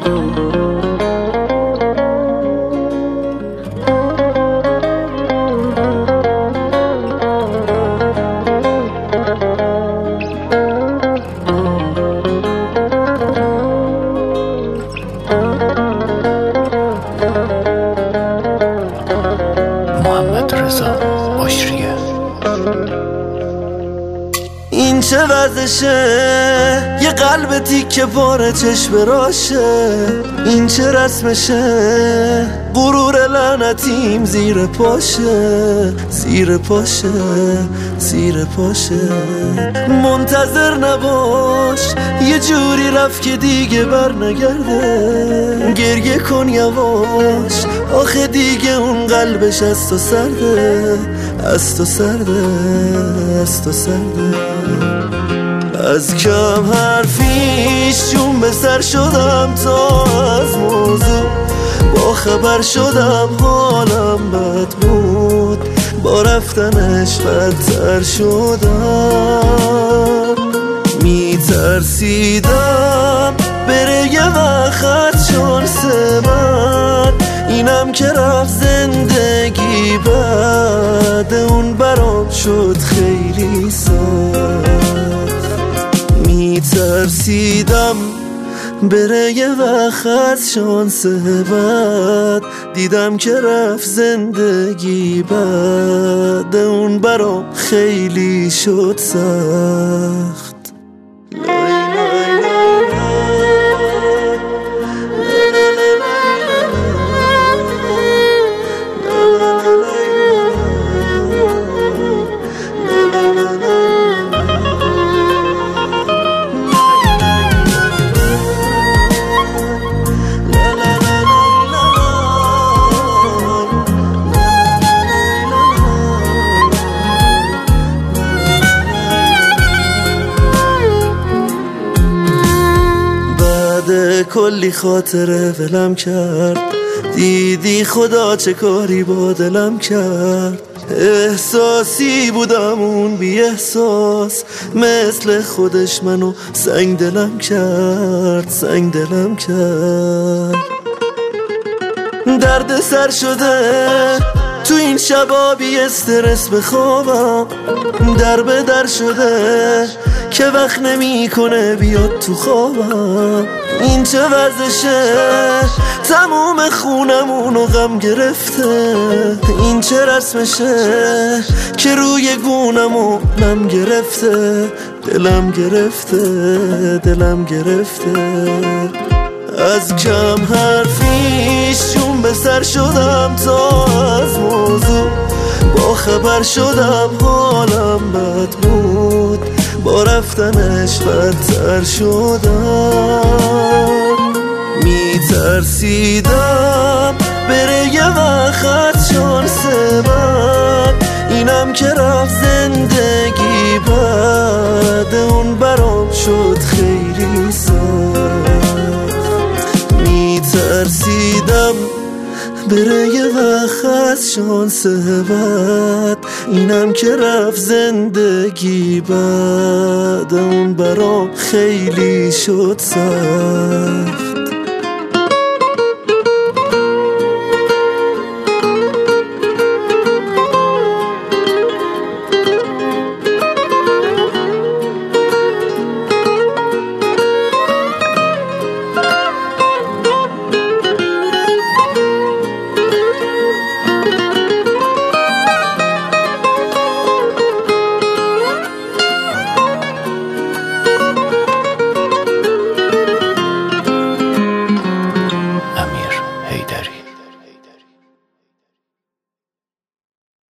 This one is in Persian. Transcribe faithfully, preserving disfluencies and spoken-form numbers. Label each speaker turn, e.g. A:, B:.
A: این چه وضعشه؟ یه قلب تیکه پاره چشم راشه. این چه رسمشه؟ غرور لعنتیم زیر پاشه، زیر پاشه، زیر پاشه. منتظر نباش یه جوری رفت که دیگه بر نگرده. گریه کن یواش، آخه دیگه اون قلبش از تو سرده، از تو سرده، از تو سرده. از کم حرفیش جون به سر شدم تا از موضوع با خبر شدم. حالم بد بود، با رفتنش بدتر شدم. میترسیدم بره یه وقت شانس من، اینم که رفت زندگی بعد اون برام شد خیلی سخت. میترسیدم بره یه وقت شانس بعد، دیدم که رفت زندگی بعد اون برام خیلی شد سخت. کلی خاطره ولم کرد، دیدی خدا چه کاری با دلم کرد. احساسی بودم اون بی احساس، مثل خودش منو سنگ دلم کرد، سنگ دلم کرد. درد سر شده تو این شبا بی استرس بخوابم، در به در شده که وقت نمی کنه بیاد تو خوابم. این چه وضعشه؟ تموم خونمونو غم گرفته. این چه رسمشه که روی گونمو نم گرفته. دلم گرفته، دلم گرفته. از کم حرفیش جون به سر شدم تا از موضوع با خبر شدم. حالم بد بود، با رفتنش بدتر شدم. میترسیدم بره یه وقت شانس من، اینم که رفت زندگی بعد اون برام شد خیلی سخت. میترسیدم بره یه وقت شانس بعد، اینم که رفت زندگی بعد اون برام خیلی شد سخت.